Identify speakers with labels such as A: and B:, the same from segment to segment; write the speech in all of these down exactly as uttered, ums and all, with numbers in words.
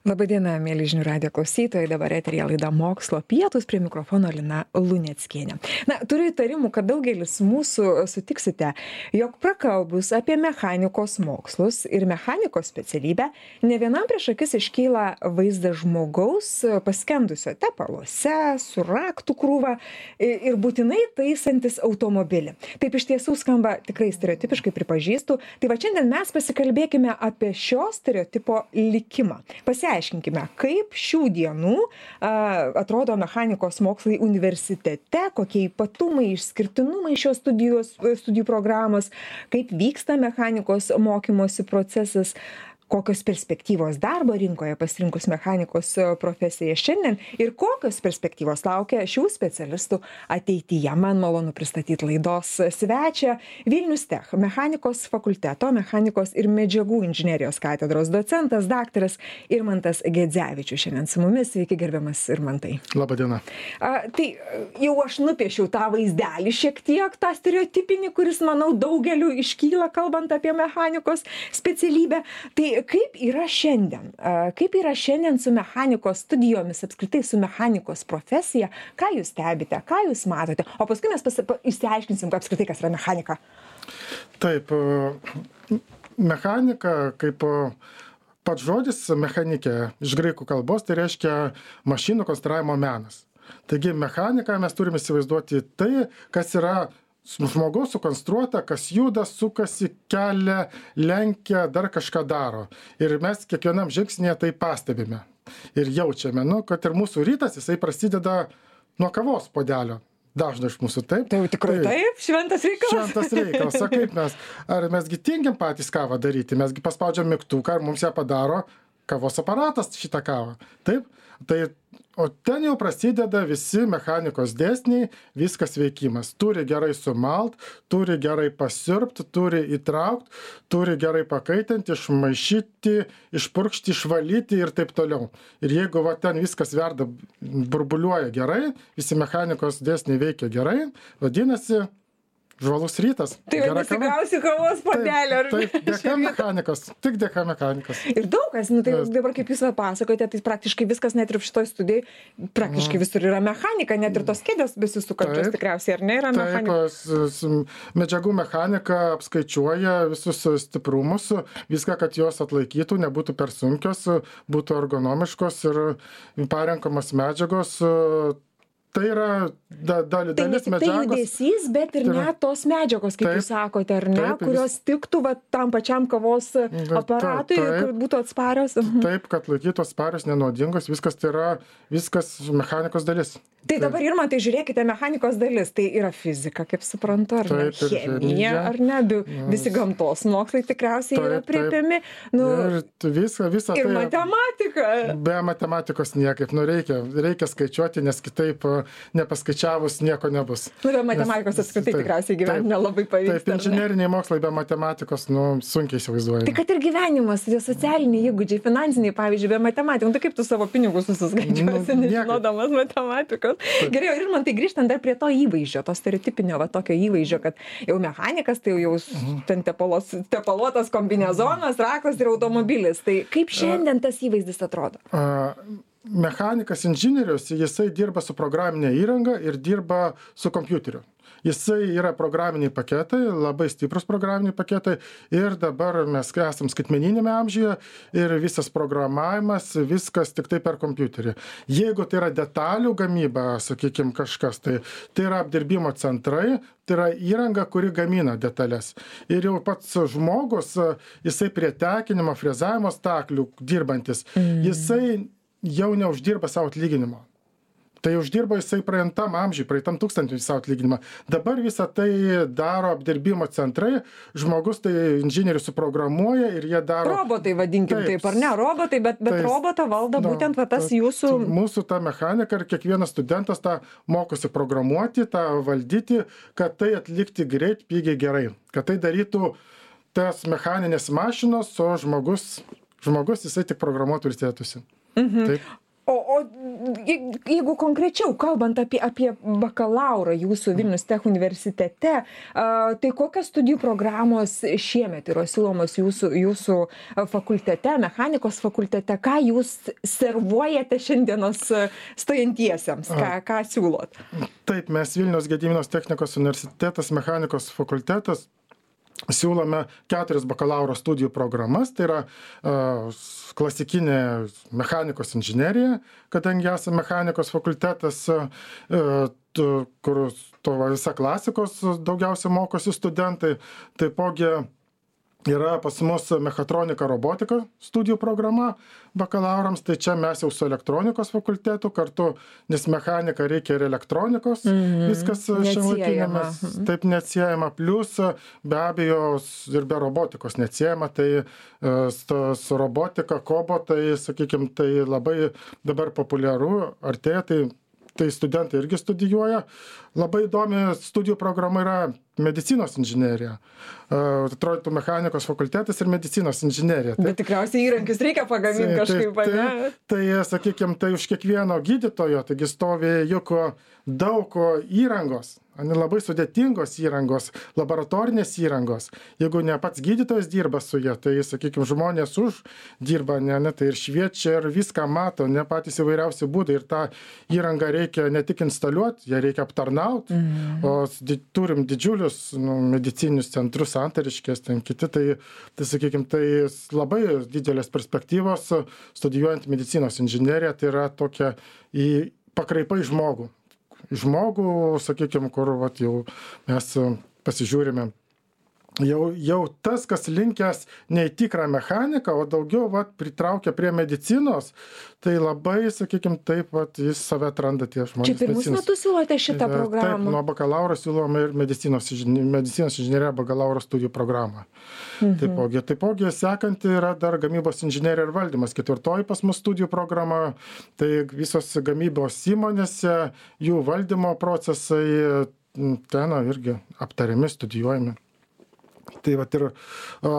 A: Labadiena, mėly žinių radijo klausytojai, dabar eteryje laida Mokslo pietūs, prie mikrofono Lina Luneckienė. Na, turiu įtarimų, kad daugelis mūsų sutiksite, jog prakalbus apie mechanikos mokslus ir mechanikos specialybę, ne vienam prieš akis iškyla vaizdas žmogaus paskendusio tepaluose, su raktų krūva ir būtinai taisantis automobilį. Taip iš tiesų skamba tikrai stereotipiškai, pripažįstu. Tai va šiandien mes pasikalbėkime apie šio stereotipo likimą. Pasiaiškinkime, kaip šių dienų a, atrodo mechanikos mokslai universitete, kokie ypatumai, išskirtinumai šios studijos, studijų programos, kaip vyksta mechanikos mokymosi procesas, kokios perspektyvos darbo rinkoje pasirinkus mechanikos profesiją šiandien ir kokios perspektyvos laukia šių specialistų ateityje. Man malonu pristatyti laidos svečią Vilnius Tech mechanikos fakulteto, mechanikos ir medžiagų inžinerijos katedros docentas, daktaras Irmantas Gedzevičius. Šiandien su mumis. Sveiki, gerbiamas Irmantai.
B: Labadiena.
A: A, tai jau aš nupiešiau tą vaizdelį šiek tiek, tą stereotipinį, kuris, manau, daugeliu iškyla, kalbant apie mechanikos specialybę. Tai kaip yra šiandien? Kaip yra šiandien su mechanikos studijomis, apskritai su mechanikos profesija? Ką jūs stebite? Ką jūs matote? O paskui mes išsiaiškinsim, apskritai, kas yra mechanika.
B: Taip, mechanika, kaip pats žodis mechanikė iš graikų kalbos, tai reiškia mašinų konstravimo menas. Taigi mechaniką mes turime įsivaizduoti tai, kas yra žmogaus sukonstruota, kas juda, sukasi, kelia, lenkia, dar kažką daro. Ir mes kiekvienam žingsnėje tai pastebime ir jaučiame, nu, kad ir mūsų rytas, jisai prasideda nuo kavos puodelio. Dažnai iš mūsų taip.
A: Tai jau tikrai taip, taip, šventas reikalas.
B: Šventas reikalas. O kaip mes, ar mesgi tingim patys kavą daryti, mesgi paspaudžiam mygtuką ir mums ją padaro kavos aparatas šitą kavą. Taip? Tai, o ten jau prasideda visi mechanikos dėsniai, viskas veikimas. Turi gerai sumalt, turi gerai pasiurbti, turi įtraukti, turi gerai pakaitinti, išmaišyti, išpurkšti, išvalyti ir taip toliau. Ir jeigu va, ten viskas verda, burbuliuoja gerai, visi mechanikos dėsniai veikia gerai, vadinasi, žvalus rytas.
A: Tai vadinasi, gausi kavos puodelį.
B: Taip, taip, dėka mechanikos, tik dėka mechanikos.
A: Ir daug kas, nu tai dabar kaip jūs pasakote, tai praktiškai viskas net ir šitoj studijai, praktiškai visur yra mechanika, net ir tos kėdės besisukančios tikriausiai, ar ne, yra mechanika?
B: Taip, medžiagų mechanika apskaičiuoja visus stiprumus, viską, kad jos atlaikytų, nebūtų per sunkios, būtų ergonomiškos ir parenkamos medžiagos. Tai yra da, da, dalis medžiagos.
A: Tai ne tik tai judesys, bet ir net tos medžiagos, kaip taip, jūs sakote, ar ne, taip, kurios vis... tiktų va, tam pačiam kavos aparatui, taip, kad būtų atsparios.
B: Taip, kad laikytų atsparios, nenuodingos, viskas tai yra viskas mechanikos dalis.
A: Tai taip. Dabar, Irmantai, žiūrėkite, mechanikos dalis, tai yra fizika, kaip suprantu, ar ne, taip, chemija, ar ne, visi gamtos mokslai tikriausiai taip, yra priepiami. Nu,
B: ir visa, visa
A: ir
B: tai,
A: matematika.
B: Be matematikos niekaip, nu reikia, reikia skaičiuoti, nes kitaip nepaskaičiavus nieko nebus.
A: Nu, be matematikos apskritai tikriausiai gyventi nelabai pavyksta.
B: Taip, inžineriniai mokslai be matematikos, nu, sunkiai įsivaizduojami.
A: Tai kad ir gyvenimas, tie socialiniai įgūdžiai, finansiniai, pavyzdžiui, be matematikos, tai kaip tu savo pinigus susiskaičiuosi, nu, nežinodamas matematikos. Gerai, ir man tai grįžtant dar prie to įvaizdžio, to stereotipinio, va, tokio įvaizdžio, kad jau mechanikas, tai jau uh-huh. ten tepalos, tepaluotas kombinezonas, raktas ir automobilis. Tai kaip šiandien tas įvaizdis atrodo?
B: Uh, mechanikas inžinierius, jisai dirba su programinė įranga ir dirba su kompiuteriu. Jisai yra programiniai paketai, labai stiprus programiniai paketai ir dabar mes esam skaitmeninėme amžiuje ir visas programavimas, viskas tik tai per kompiuterį. Jeigu tai yra detalių gamyba, sakykime, kažkas, tai, tai yra apdirbimo centrai, tai yra įranga, kuri gamina detalės. Ir jau pats žmogus, jisai prie tekinimo, frezavimo staklių dirbantis, mm. jisai jau neuždirba savo atlyginimo. Tai uždirbo jisai praeitam amžiui, praeitam tūkstantį savo atlyginimą. Dabar visą tai daro apdirbimo centrai, žmogus tai inžinierius suprogramuoja ir jie daro...
A: Robotai vadinkim taip, taip ar ne? Robotai, bet, bet tai, robotą valdo na, būtent va, tas jūsų...
B: Mūsų ta mechanika ir kiekvienas studentas tą mokosi programuoti, tą valdyti, kad tai atlikti greit, pigiai, gerai. Kad tai darytų tas mechaninės mašinos, o žmogus, žmogus jisai tik programuotų ir sėtųsi.
A: Mhm.
B: Taip.
A: O, o jeigu konkrečiau kalbant apie, apie bakalaurą jūsų Vilnius Tech universitete, tai kokios studijų programos šiemet yra siūlomos jūsų, jūsų fakultete, mechanikos fakultete, ką jūs servuojate šiandienos stojantiesiems, ką, ką siūlot?
B: Taip, mes Vilniaus Gediminos technikos universitetas, mechanikos fakultetas siūlome keturias bakalauro studijų programas, tai yra uh, klasikinė mechanikos inžinerija, kadangi esame mechanikos fakultetas, uh, tu, kur to visa klasikos daugiausia mokosi studentai, taipogi yra pas mus mechatronika robotika studijų programa bakalaurams, tai čia mes jau su elektronikos fakultetu kartu, nes mechanika reikia ir elektronikos, mm-hmm. viskas šiandieninėme taip neatsiejama, plus be abejo ir be robotikos neatsiejama, tai su robotika, kobotai, sakykime, tai labai dabar populiaru, artėja, tai tai studentai irgi studijuoja. Labai įdomi studijų programa yra medicinos inžinerija. Atrodytų mechanikos fakultetas ir medicinos inžinerija.
A: Bet tikriausiai įrankius reikia pagaminti kažkaip,
B: tai,
A: ne?
B: Tai, tai sakykime, tai už kiekvieno gydytojo, taigi stovi juk daug įrangos, labai sudėtingos įrangos, laboratorinės įrangos. Jeigu ne pats gydytojas dirba su jie, tai, sakykime, žmonės už dirba, ne, ne, tai ir šviečia, ir viską mato, ne patys įvairiausi būdai. Ir tą įrangą reikia ne tik instaliuoti, ją reikia aptarnauti, mm. o di, turim didžiulius nu, medicininius centrus, Santariškės, ten kiti, tai, tai, sakykime, tai labai didelės perspektyvos studijuojant medicinos inžineriją, tai yra tokia į pakraipa į žmogų. Žmogų, sakykime, kur vat, jau mes pasižiūrime, jau, jau tas, kas linkęs ne į tikrą mechaniką, o daugiau vat, pritraukia prie medicinos, tai labai, sakykime, taip, vat, jis save atranda tie žmonės.
A: Čia pirmus metus siūlote šitą programą?
B: Taip, nuo bakalauro siūlome ir medicinos, medicinos inžinerija bakalauro studijų programą. Mhm. Taipogi, taipogi sekanti yra dar gamybos inžinerija ir valdymas. Ketvirtoji pas mus studijų programa, tai visos gamybos įmonėse, jų valdymo procesai, ten irgi aptariami, studijuojami. Tai vat ir o,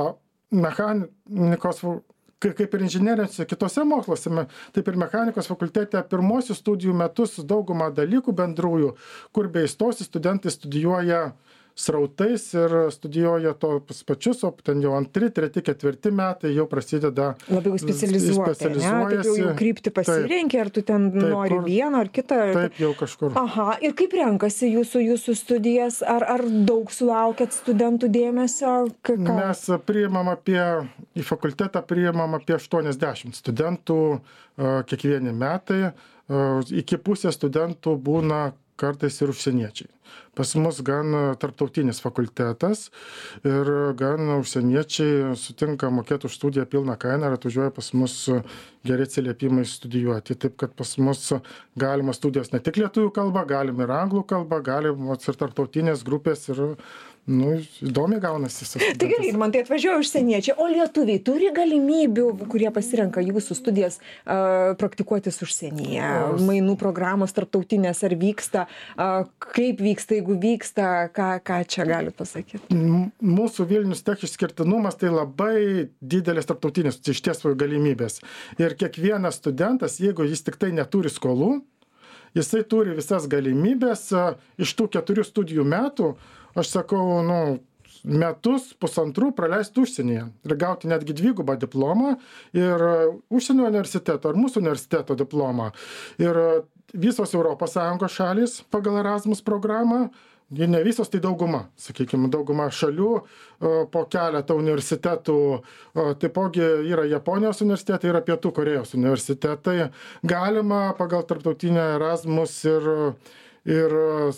B: mechanikos, kaip ir inžinerijos kitose moksluose, taip ir mechanikos fakultete pirmosius studijų metus daugumą dalykų bendrųjų, kur beįstosi studentai studijuoja srautais ir studijuoja tos pačius, o ten jau antri, treti, ketvirti metai jau prasideda
A: labiau specializuoti, ne? Taip jau, jau krypti pasirenki, ar tu ten taip, nori kur, vieną ar kitą.
B: Taip, jau kažkur.
A: Aha, ir kaip renkasi jūsų, jūsų studijas, ar, ar daug sulaukėt studentų dėmesio? Ką?
B: Mes priimam apie, į fakultetą priimam apie aštuoniasdešimt studentų uh, kiekvieni metai, uh, iki pusės studentų būna kartais ir užsieniečiai. Pas mus gan tarptautinis fakultetas ir gan užsieniečiai sutinka mokėti už studiją pilną kainą ir atvažiuoja pas mus geri atsiliepimai studijuoti. Taip, kad pas mus galima studijos ne tik lietuvių kalba, galim ir anglų kalba, galim ir tarptautinės grupės ir nu, įdomiai gaunasi.
A: Tai gerai, man tai atvažiuoja užsieniečiai, o lietuviai turi galimybių, kurie pasirenka jūsų studijas, uh, praktikuotis užsienyje, mainų programos tarptautinės ar vyksta, uh, kaip vyksta, jeigu vyksta, ką, ką čia galit pasakyti?
B: Mūsų Vilnius Tech išskirtinumas tai labai didelės tarptautinės iš tiesų galimybės. Ir kiekvienas studentas, jeigu jis tik tai neturi skolų, jisai turi visas galimybės uh, iš tų keturių studijų metų, aš sakau, nu, metus, pusantrų praleisti užsienyje ir gauti netgi dvigubą diplomą ir užsienio universiteto ar mūsų universiteto diplomą. Ir visos Europos Sąjungos šalys pagal Erasmus programą, jie ne visos, tai dauguma, sakykime, dauguma šalių po keletą universitetų, taipogi yra Japonijos universitetai, yra Pietų Korėjos universitetai. Galima pagal tarptautinę Erasmus ir, ir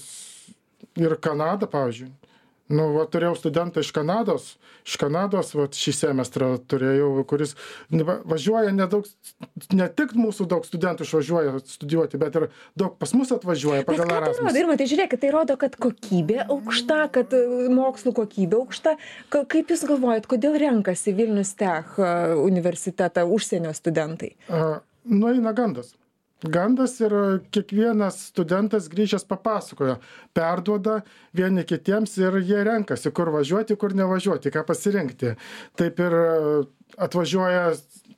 B: ir Kanada, pavyzdžiui. Nu, va, turėjau studentą iš Kanados, iš Kanados, va, šį semestrą turėjau, kuris va, važiuoja nedaug, ne tik mūsų daug studentų išvažiuoja studijuoti, bet ir daug pas mus atvažiuoja pagal Erasmus.
A: Tai rodo, Irma, tai žiūrėkit, tai rodo, kad kokybė aukšta, kad mokslų kokybė aukšta. Kaip Jūs galvojat, kodėl renkasi Vilnius Tech universitetą užsienio studentai?
B: Uh, nueina gandas. Gandas ir kiekvienas studentas grįžęs papasakojo, perduoda vieni kitiems ir jie renkasi, kur važiuoti, kur nevažiuoti, ką pasirinkti. Taip ir atvažiuoja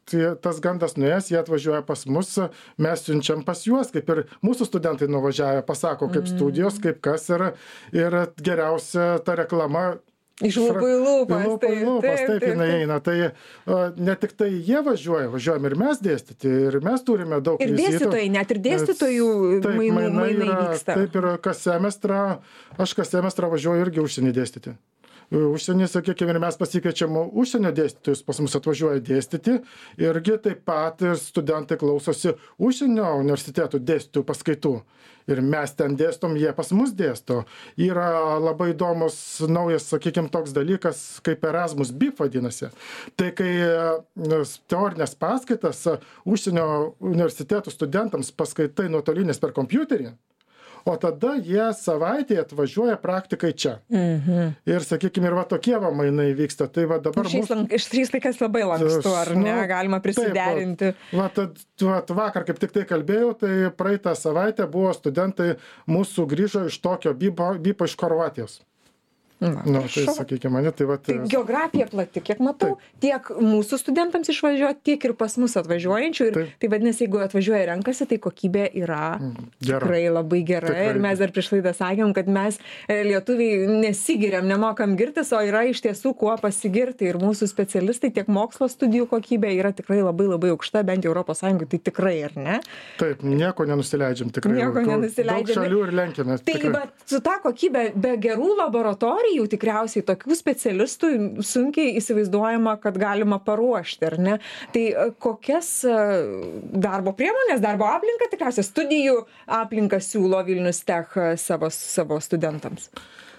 B: tas gandas nuėjęs, jie atvažiuoja pas mus, mes siunčiam pas juos, kaip ir mūsų studentai nuvažiavę, pasako, kaip studijos, kaip kas yra, ir geriausia ta reklama.
A: Iš lūpų į lūpas.
B: Iš lūpų į lūpas, taip jinai eina. Tai ne tik tai jie važiuoja, važiuojam ir mes dėstyti, ir mes turime daug
A: ir
B: vizitų.
A: Ir dėstytojai, net ir dėstytojų
B: taip,
A: mainai,
B: mainai,
A: mainai
B: yra,
A: vyksta.
B: Taip ir kas semestrą, aš kas semestrą važiuoju irgi užsienį dėstyti. Užsienį, sakykime, ir mes pasikviečiam užsienio dėstytojus, pas mus atvažiuoja dėstyti, irgi taip pat ir studentai klausosi užsienio universitetų dėstytojų paskaitų. Ir mes ten dėstom, jie pas mus dėsto. Yra labai įdomus naujas, sakykime, toks dalykas, kaip Erasmus B I F vadinasi. Tai kai teorinės paskaitas užsienio universitetų studentams paskaitai nuotolinės per kompiuterį, o tada jie savaitėje atvažiuoja praktikai čia.
A: Mhm.
B: Ir, sakykime, ir va tokie va mainai vyksta. Tai va dabar
A: mūsų... Iš trys laikas labai lankstu, ar ne? Nu, galima prisiderinti.
B: Taip, va, tad, va, vakar kaip tik tai kalbėjau, tai praeitą savaitę buvo studentai mūsų grįžo iš tokio B I P iš Chorvatijos.
A: Na,
B: nu, tai sakykime, mane, tai va...
A: Tai geografija plati, kiek matau, taip. Tiek mūsų studentams išvažiuoti, tiek ir pas mus atvažiuojančių. Ir, tai vadinasi, jeigu atvažiuoja renkasi, tai kokybė yra gera. Tikrai labai gera. Tikrai. Ir mes dar prieš laidą sakėm, kad mes lietuviai nesigiriam, nemokam girtis, o yra iš tiesų kuo pasigirti. Ir mūsų specialistai, tiek mokslo studijų kokybė yra tikrai labai labai aukšta, bent jau Europos Sąjungoje, tai tikrai, ar ne?
B: Taip, nieko nenusileidžiam tikrai.
A: Nieko nenusileidžiam.
B: Daug šalių ir lenkiamės.
A: Tai bet su ta kokybė, be gerų laboratorijų, jau tikriausiai tokių specialistų sunkiai įsivaizduojama, kad galima paruošti, ar ne? Tai kokias darbo priemonės, darbo aplinką tikriausiai studijų aplinką siūlo Vilnius Tech savo, savo studentams?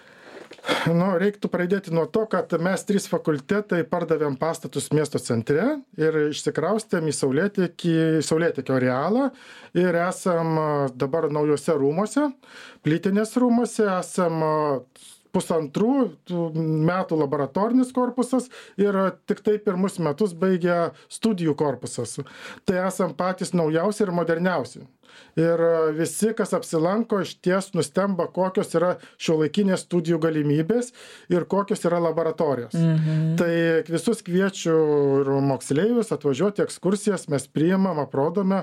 B: Nu, reiktų pradėti nuo to, kad mes trys fakultetai pardavėm pastatus miesto centre ir išsikraustėm į Saulėtekio arealą ir esam dabar naujose rūmuose, plytinės rūmuose, esam pusantrų metų laboratorinis korpusas ir tik tai pirmus metus baigia studijų korpusas. Tai esam patys naujausi ir moderniausi. Ir visi, kas apsilanko, iš ties nustemba, kokios yra šiuolaikinės studijų galimybės ir kokios yra laboratorijos. Mhm. Tai visus kviečiu ir moksleivius atvažiuoti ekskursijas, mes priimam, aprodome.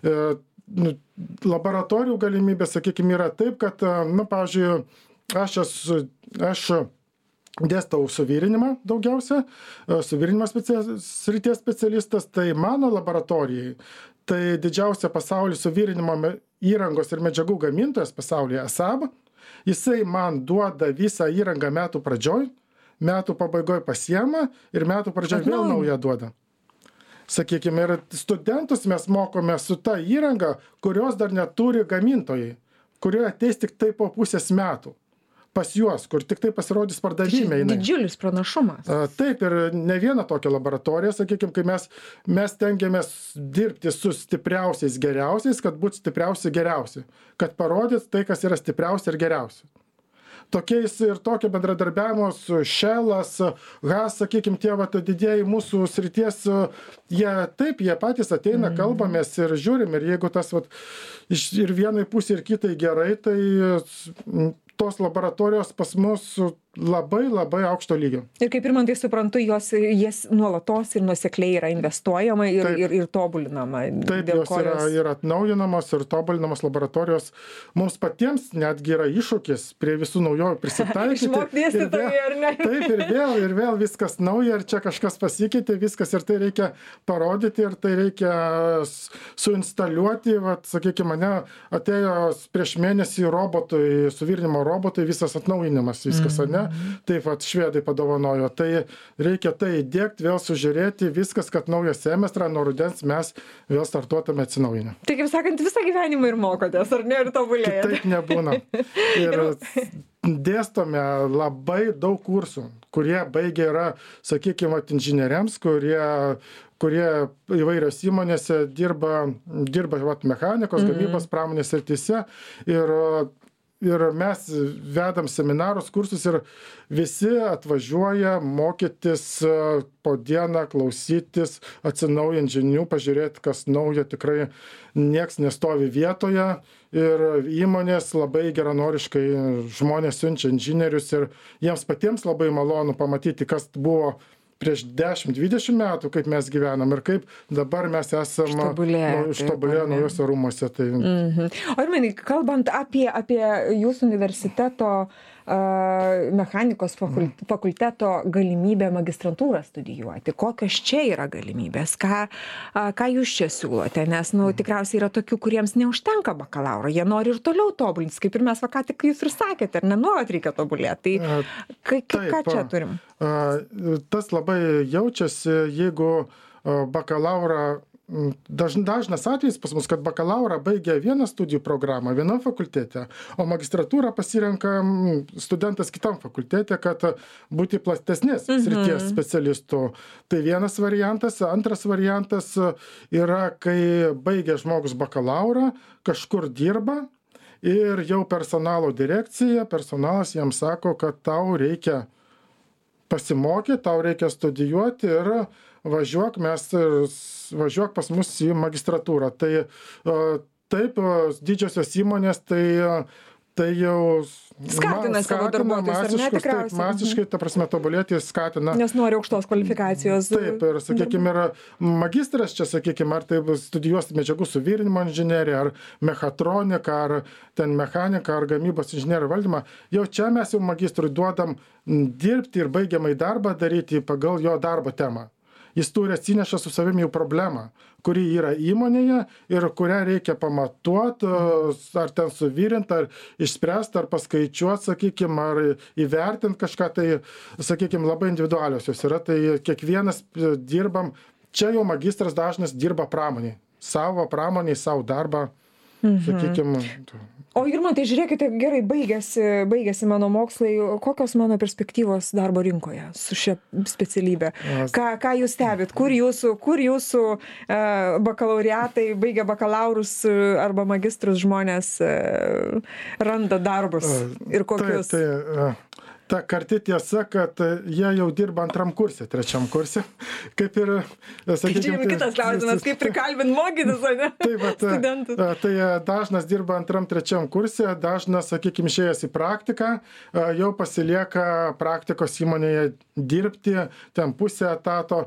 B: Laboratorijų galimybės, sakykime, yra taip, kad, nu, pavyzdžiui, Aš esu, aš dėstau suvirinimą daugiausia, suvirinimo srities specialistas, tai mano laboratorijai, tai didžiausia pasaulyje suvirinimo įrangos ir medžiagų gamintojas pasaulyje A S A B, jisai man duoda visą įrangą metų pradžioj, metų pabaigoje pasiema ir metų pradžioj vėl naują duoda. Sakykime, ir studentus mes mokome su ta įranga, kurios dar neturi gamintojai, kurie ateis tik tai po pusės metų. Pas juos, kur tik tai pasirodys pardavime.
A: Didžiulis pranašumas.
B: Taip, ir ne viena tokia laboratorija, sakykime, kai mes, mes tengiamės dirbti su stipriausiais geriausiais, kad būtų stipriausi geriausi, kad parodyt tai, kas yra stipriausia ir geriausia. Tokiais ir tokio bendradarbiavimo su Shellas, Haas, sakykime, tie vat, didieji mūsų srities, jie taip, jie patys ateina, kalbamės ir žiūrim, ir jeigu tas vat, ir vienai pusė ir kitai gerai, tai tos laboratorijos pas mus labai labai aukšto lygio.
A: Ir kaip ir man tai suprantu, jos, jas nuolatos ir nuosekliai yra investuojama ir, ir, ir tobulinama.
B: Taip, jos yra, jos... yra atnaujinamos ir tobulinamos laboratorijos. Mums patiems netgi yra iššūkis prie visų naujovių prisitaikyti.
A: Išmokti dėstytojai, ar ne?
B: Taip, ir vėl, ir vėl viskas nauja, ir čia kažkas pasikeitė, viskas, ir tai reikia parodyti, ir tai reikia suinstaliuoti. Vat, sakykime, mane atėjo prieš mėnesį robotui, suvirinimo robotui, visas atnaujinimas, viskas, mm. ar ne? Taip, vat, švedai padovanojo. Tai reikia tai įdėkti, vėl sužiūrėti, viskas, kad naują semestrą nuo rudens mes vėl startuotume atsinaujinę.
A: Tai kaip sakant, visą gyvenimą ir mokotės, ar ne, ir tobulėjate?
B: Taip nebūna. Ir dėstome labai daug kursų, kurie baigia yra, sakykime, inžinieriams, kurie kurie įvairios įmonėse dirba, dirba vat, mechanikos, mm-hmm. gamybos, pramonės srityse. Ir Ir mes vedam seminarus, kursus ir visi atvažiuoja mokytis po dieną, klausytis, atsinaujinti žinių, pažiūrėti, kas naujo, tikrai nieks nestovi vietoje. Ir įmonės labai geranoriškai žmonės siunčia inžinierius ir jiems patiems labai malonu pamatyti, kas buvo prieš dešimt dvidešimt metų, kaip mes gyvenam ir kaip dabar mes esam ištobulėję naujose rūmuose. Tai...
A: Mhm. O Irmanai, kalbant apie, apie jūsų universiteto mechanikos fakulteto galimybę magistrantūrą studijuoti. Kokios čia yra galimybės? Ką, ką jūs čia siūlote? Nes, nu, tikriausiai yra tokių, kuriems neužtenka bakalauro. Jie nori ir toliau tobulintis. Kaip ir mes, va, ką tik jūs ir sakėte, ar nenuolat reikia tobulėti. Tai kai,
B: Taip,
A: ką čia turim?
B: Tas labai jaučiasi, jeigu bakalaurą Daž, dažnas atvejis pas mus, kad bakalaurą baigia vieną studijų programą vienam fakultete, o magistratūrą pasirenka studentas kitam fakultete, kad būti platesnės mhm. srities specialistų. Tai vienas variantas. Antras variantas yra, kai baigia žmogus bakalaurą, kažkur dirba ir jau personalo direkcija, personalas jam sako, kad tau reikia pasimokyti, tau reikia studijuoti ir važiuok, mes važiuok pas mus į magistratūrą. Tai taip, didžiosios įmonės, tai, tai jau
A: skatina savo darbuotojus, ar ne, tikriausiai?
B: Taip, masiškai, ta prasme, tobulėti skatina.
A: Nes nori aukštos kvalifikacijos.
B: Taip, ir, sakykime, ir magistras čia, sakykime, ar tai studijuos medžiagų suvirinimo inžineriją, ar mechatroniką, ar ten mechaniką, ar gamybos inžineriją valdymą. Jau čia mes jau magistrui duodam dirbti ir baigiamai darbą daryti pagal jo darbo temą. Jis turi atsineša su savimi jau problemą, kuri yra įmonėje ir kurią reikia pamatuoti, ar ten suvirinti, ar išspręsti, ar paskaičiuoti, sakykime, ar įvertinti kažką, tai, sakykime, labai individualios jos yra. Tai kiekvienas dirbam, čia jau magistras dažnas dirba pramoniai, savo pramoniai, savo darbą, mhm. sakykime.
A: O Irmantai, žiūrėkite, gerai, baigėsi, baigėsi mano mokslai, kokios mano perspektyvos darbo rinkoje su šia specialybė? Ką, ką jūs stebit? Kur jūsų, kur jūsų uh, bakalaureatai, baigę bakalaurus arba magistrus žmonės uh, randa darbus ir kokius?
B: Tai, tai, uh... Ta karti tiesa, kad jie jau dirba antram kurse, trečiam kurse. Kaip ir,
A: sakykime, kitas klausimas, kaip prikalbint mokytis, o ne?
B: Taip, studentus. Tai dažnas dirba antram, trečiam kurse, dažnas, sakykime, išėjęs į praktiką, jau pasilieka praktikos įmonėje dirbti, ten pusę etato.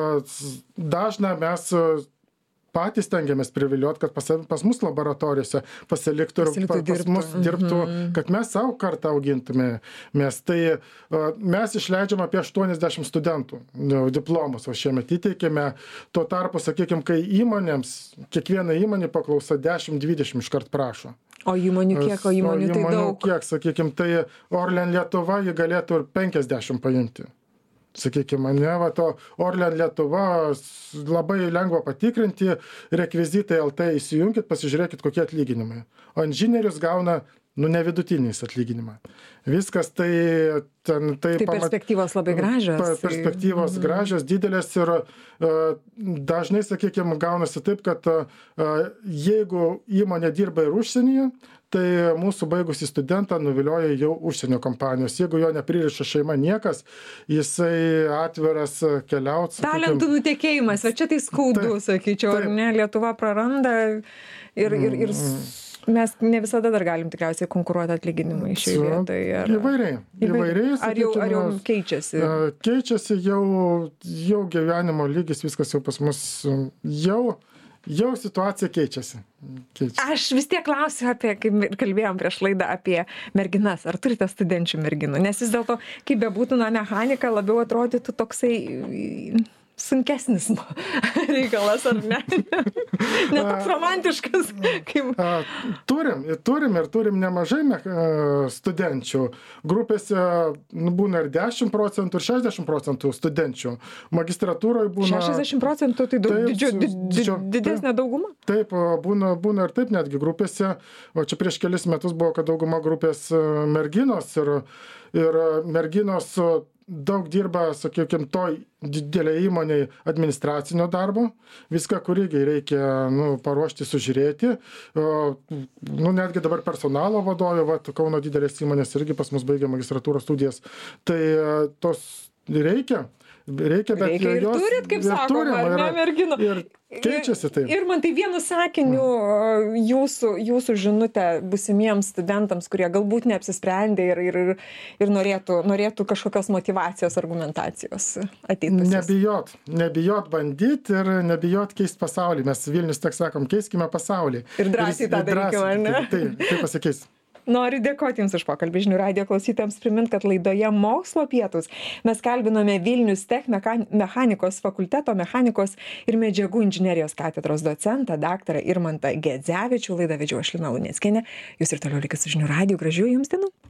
B: Dažna mes patys stengiamės priviliuoti, kad pas, pas mus laboratorijose pasiliktų ir pa, pas mus dirbtų, mm-hmm. kad mes savo kartą augintume. Mes, tai, mes išleidžiam apie aštuoniasdešimt studentų diplomus, o šiemet įteikėme. Tuo tarpu, sakykime, kai įmonėms, kiekviena įmonė paklausa dešimt dvidešimt iškart prašo.
A: O įmonių kiek, o įmonių, o įmonių tai daug?
B: Kiek, sakykime, tai Orlen Lietuva, jį galėtų ir penkiasdešimt paimti. Sakykime, ne, va, to Orlen Lietuva labai lengva patikrinti, rekvizitai L T įsijunkit, pasižiūrėkit, kokie atlyginimai. O inžinierius gauna, nu, nevidutiniais atlyginimą. Viskas tai... Ten, tai
A: tai pamat... perspektyvos labai gražios.
B: Perspektyvos mm. gražios, didelės ir uh, dažnai, sakykime, gaunasi taip, kad uh, jeigu įmonė dirba ir užsienyje, tai mūsų baigusį studentą nuvilioja jau užsienio kompanijos. Jeigu jo nepririša šeima niekas, jisai atviras keliauti.
A: Talentų nutekėjimas, va čia tai skaudu, taip, sakyčiau, taip. Ar ne, Lietuva praranda ir, ir, ir mes ne visada dar galim tikriausiai konkuruoti atlyginimai šioje vietoje. Ar...
B: Įvairiai. Įvairiai,
A: ar, jau, ar jau keičiasi?
B: Keičiasi jau, jau gyvenimo lygis, viskas jau pas mus jau... Jau situacija keičiasi. keičiasi.
A: Aš vis tiek klausiu apie, kaip kalbėjom prieš laidą, apie merginas. Ar turite studenčių merginų? Nes vis dėlto, kaip bebūtų, na, mechanika labiau atrodytų toksai sunkesnis reikalas, ar ne? Ne toks romantiškas. Kaip...
B: Turim, turim ir turim nemažai studenčių. Grupėse būna ir dešimt procentų, ir šešiasdešimt procentų studenčių. Magistratūroje būna...
A: šešiasdešimt procentų tai daug, taip, didžio, didžio, didesnė
B: taip,
A: dauguma?
B: Taip, būna, būna ir taip netgi grupėse. O čia prieš kelis metus buvo, kad dauguma grupės merginos ir, ir merginos daug dirba, sakykime, toj didelė įmonėje administracinio darbo, viską, kur irgi reikia, nu, paruošti, sužiūrėti. Nu, netgi dabar personalo vadovė, va, Kauno didelės įmonės irgi pas mus baigia magistratūros studijas. Tai tos reikia. reikia, bet
A: reikia ir
B: jos,
A: turit, kaip
B: ir
A: sakoma,
B: turim,
A: ar ne,
B: yra-
A: merginų?
B: Ir keičiasi tai.
A: Ir man tai vienu sakiniu jūsų, jūsų žinutė būsimiems studentams, kurie galbūt neapsisprendė ir, ir, ir, ir norėtų, norėtų kažkokios motyvacijos, argumentacijos ateiti pas jus.
B: Nebijot, nebijot bandyti ir nebijot keisti pasaulį. Mes Vilnius tiek sakom, keiskime pasaulį.
A: Ir drąsiai tą darykime, ar ne?
B: Tai, tai pasikeis.
A: Noriu dėkoti Jums už pokalbį. Žinių radijo klausytojams primint, kad laidoje Mokslo pietūs mes kalbinome Vilnius Tech mechanikos fakulteto mechanikos ir medžiagų inžinerijos katedros docentą daktarą Irmantą Gedzevičių. Laidą vedžiau aš Lina Luneckienė. Jūs ir toliau likit su Žinių radiju. Gražių Jums dienų.